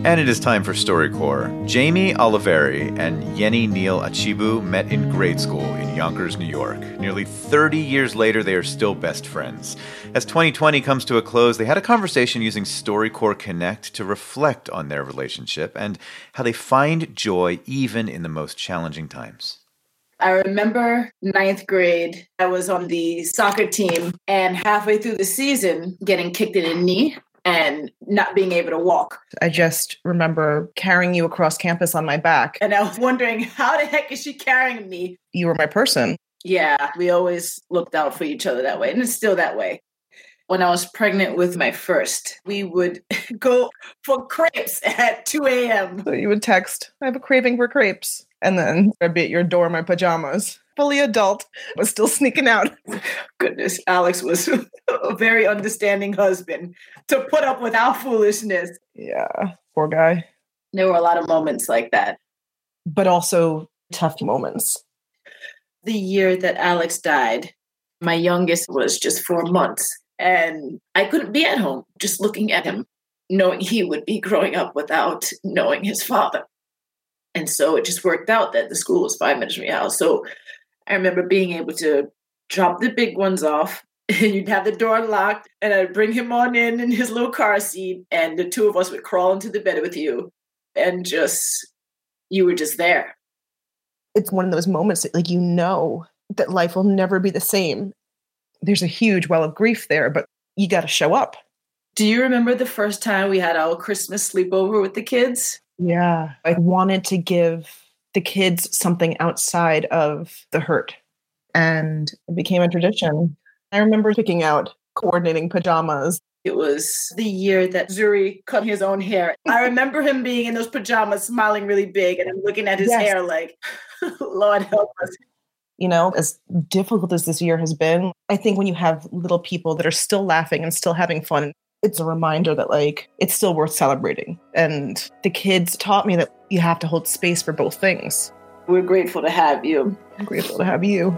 And it is time for StoryCorps. Jamie Oliveri and Yenny Neal Achibu met in grade school in Yonkers, New York. Nearly 30 years later, they are still best friends. As 2020 comes to a close, they had a conversation using StoryCorps Connect to reflect on their relationship and how they find joy even in the most challenging times. I remember ninth grade, I was on the soccer team and halfway through the season getting kicked in the knee and not being able to walk. I just remember carrying you across campus on my back. And I was wondering, how the heck is she carrying me? You were my person. Yeah, we always looked out for each other that way. And it's still that way. When I was pregnant with my first, we would go for crepes at 2 a.m. So you would text, I have a craving for crepes. And then I'd be at your door in my pajamas. Fully adult, but still sneaking out. Goodness, Alex was a very understanding husband to put up with our foolishness. Yeah, poor guy. There were a lot of moments like that. But also tough moments. The year that Alex died, my youngest was just 4 months. And I couldn't be at home just looking at him, knowing he would be growing up without knowing his father. And so it just worked out that the school was 5 minutes from your house. So I remember being able to drop the big ones off, and you'd have the door locked, and I'd bring him on in his little car seat, and the two of us would crawl into the bed with you, and you were just there. It's one of those moments that, you know that life will never be the same. There's a huge well of grief there, but you got to show up. Do you remember the first time we had our Christmas sleepover with the kids? Yeah. I wanted to give the kids something outside of the hurt. And it became a tradition. I remember picking out coordinating pajamas. It was the year that Zuri cut his own hair. I remember him being in those pajamas, smiling really big, and I'm looking at his hair like, Lord help us. As difficult as this year has been, I think when you have little people that are still laughing and still having fun, it's a reminder that it's still worth celebrating. And the kids taught me that you have to hold space for both things. We're grateful to have you. I'm grateful to have you.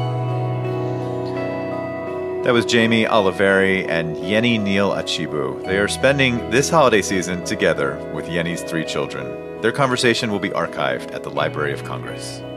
That was Jamie Oliveri and Yenny Neal Achibu. They are spending this holiday season together with Yenny's 3 children. Their conversation will be archived at the Library of Congress.